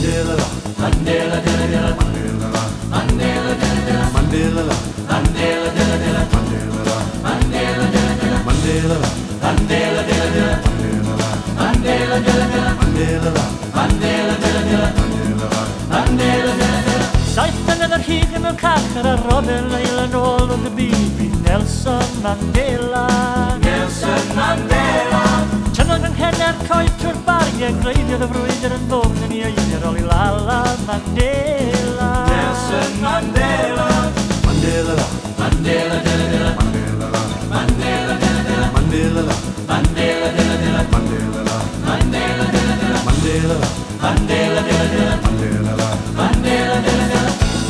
Robin Island, all of the baby Nelson Mandela. Nelson Mandela. Tynnodd yn henna'r coetwr bariau, greidio y frwydr yn ddwfn yn ei eidr oli Lala Mandela. Nelson Mandela. Mandela, Mandela, Mandela, Mandela, Mandela, Mandela, Mandela, Mandela, Mandela, Mandela, Mandela, Mandela, Mandela, Mandela, Mandela, Mandela.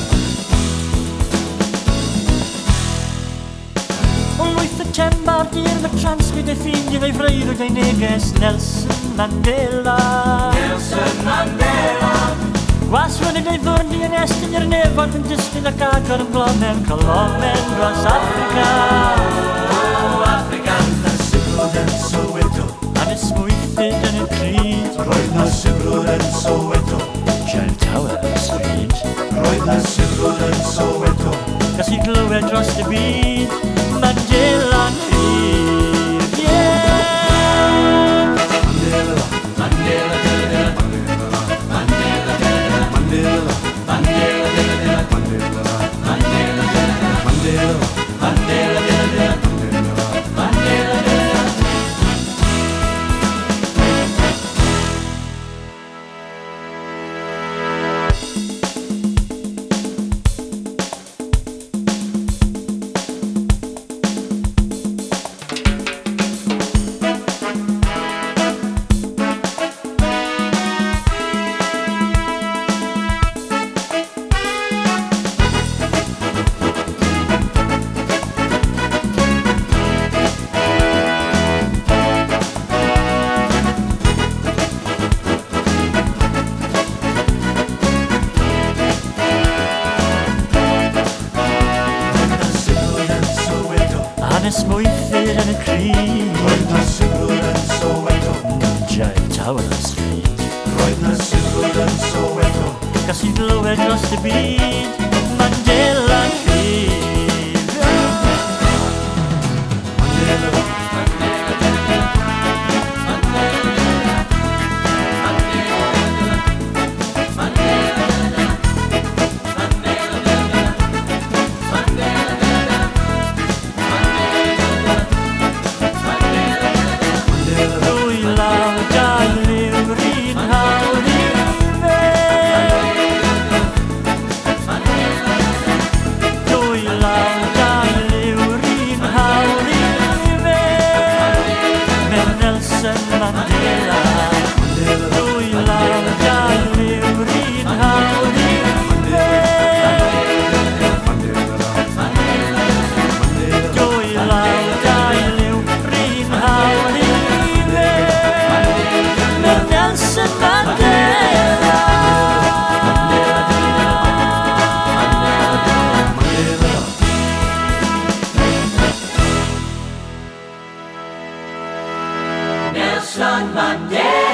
Wyth y tembar dir mae transmyd ei ffeindio ei freuddwyd ei neges Nelson Mandela. Nelson Mandela. Gwaswyd ei ddwrni yn estyn i'r nefod yn dysgu ac agor yn glomen colomen dros Africa. Oh, Africa. Sibrwd yn Soweto, Anesmwythyd yn y cryd, roedd na sibrwd yn Soweto, Shell Tower Street. roedd na sibrwd yn Soweto, Gas i glywed dros y byd, Mandela'n hyd, yeah! Mandela, Mandela, Mandela, Mandela, Mandela, Mandela, Mandela, Mandela, Mandela, Mandela, Mandela, Mandela, Mandela. Anesmwythyd yn y cryd, roedd na sibrwd yn Soweto, Shell Tower Street. roedd na sibrwd yn Soweto, Gas i glywed dros y byd, Mandela'n hyd, Mandela, Dwy law dau liw rhin hawdd i fe. Dwy law dau liw rhin hawdd i fe. Mewn Nelson Mandela. Dwy law dau liw rhin hawdd i fe. Dwy law dau liw rhin hawdd i fe. Mewn Nelson Mandela. Nelson Mandela.